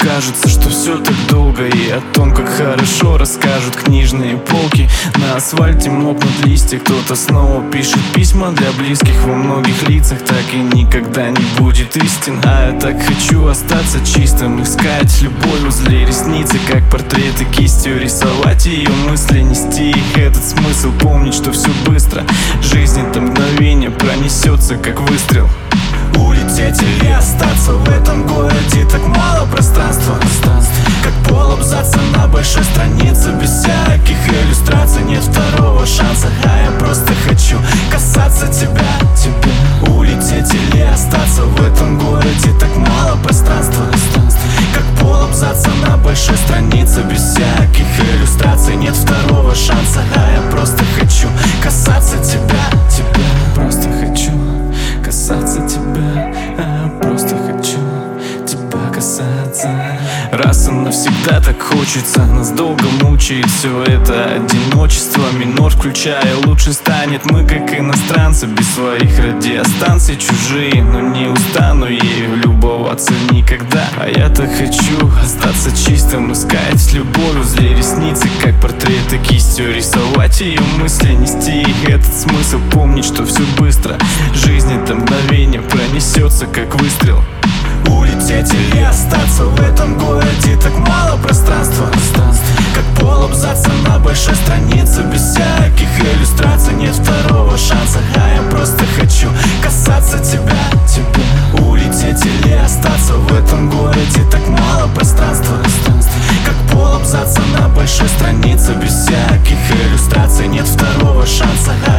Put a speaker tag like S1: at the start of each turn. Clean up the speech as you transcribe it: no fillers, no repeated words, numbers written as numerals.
S1: кажется, что все так долго, и о том, как хорошо расскажут книжные полки. На асфальте мокнут листья, кто-то снова пишет письма для близких. Во многих лицах так и никогда не будет истин. А я так хочу остаться чистым, искать любовь возле ресницы, как портреты кистью рисовать ее мысли, нести их этот смысл, помнить, что все быстро. Жизнь — это мгновение, пронесется, как выстрел. Улететь или остаться в этом городе, так мало пространства. Как полабзаца на большой странице, без всяких иллюстраций. Нет второго шанса, а я просто хочу касаться тебя. Улететь или остаться в этом городе, так мало пространства. Как полабзаца на большой странице, без всяких иллюстраций. Нет второго шанса, а я просто хочу касаться тебя. Просто хочу касаться тебя, а я просто хочу тебя касаться. Раз и навсегда так хочется, нас долго мучает все это одиночество. Минор включая, лучше станет. Мы как иностранцы, без своих радиостанций, чужие, но не устану ею любоваться никогда. А я-то хочу остаться чистым, искать любовь возле ресницы, как портреты кистью рисовать ее мысли, нести их этот смысл, помнить, что все быстро. Жизнь — это мгновение, пронесется, как выстрел. Улететь или остаться в этом городе, так мало пространства. Как полабзаца на большой странице, без всяких иллюстраций. Нет второго шанса, а я просто хочу касаться тебя. Улететь или остаться в этом городе, так мало пространства. Как полабзаца на большой странице, без всяких иллюстраций. Нет второго шанса,